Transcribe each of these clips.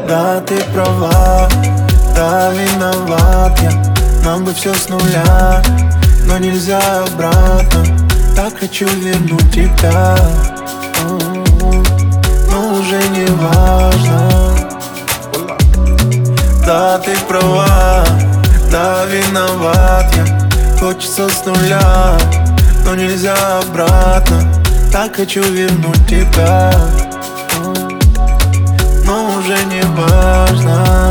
Да, ты права, да, виноват я. Нам бы все с нуля, но нельзя обратно. Так хочу вернуть тебя, но уже не важно. Да, ты права, да, виноват я. Хочется с нуля, но нельзя обратно. Так хочу вернуть тебя, но уже не важно.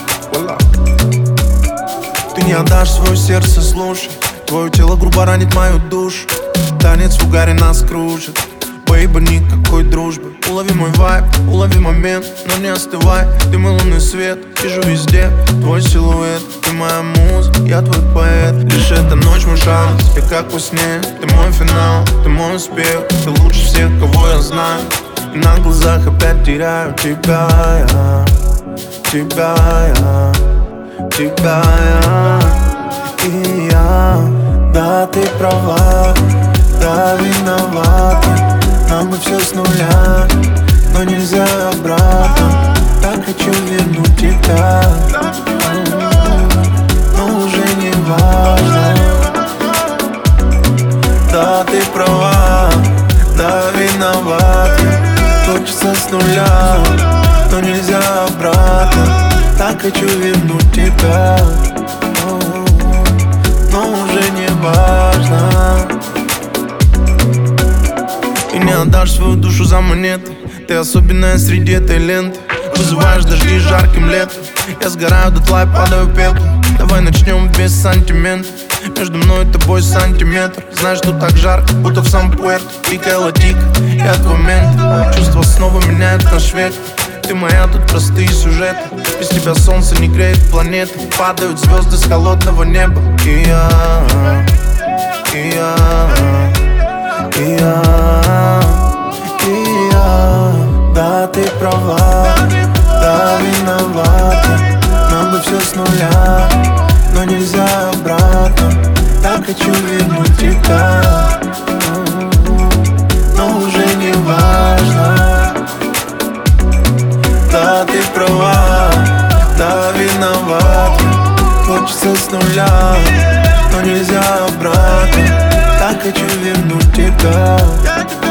Ты не отдашь свое сердце, слушай. Твое тело грубо ранит мою душу. Танец в угаре нас кружит. Бейба, никакой дружбы. Улови мой вайб, улови момент, но не остывай. Ты мой лунный свет, вижу везде твой силуэт. Ты моя муза, я твой поэт. Лишь эта ночь мой шанс, я как во сне. Ты мой финал, ты мой успех. Ты лучше всех, кого я знаю. И на глазах опять теряю тебя я. Тебя я, тебя я. И я, да, ты права, да, виноват я. Нам бы все с нуля, но нельзя обратно. Так хочу вернуть тебя, но уже не важно. Да, ты права, да, виноват я. Хочется с нуля, но нельзя обратно. Так хочу вернуть тебя, но уже не важно. И не отдашь свою душу за монеты. Ты особенная среди этой ленты. Вызываешь дожди жарким летом. Я сгораю дотла и падаю пеплом. Давай начнем без сантиментов. Между мной и тобой сантиметр. Знаешь, что так жарко, будто в Сан-Пуэрто. Пикала тик, я твой мент. Чувства снова меняют наш век. Ты моя, тут простые сюжеты. Без тебя солнце не греет планеты. Падают звезды с холодного неба. И я, да, ты права, да, виноват я. Нам бы все с нуля, но нельзя обратно. Так хочу вернуть тебя, но уже не важно. Да, ты права, да, виноват я. Хочется с нуля, но нельзя обратно. Так хочу вернуть тебя.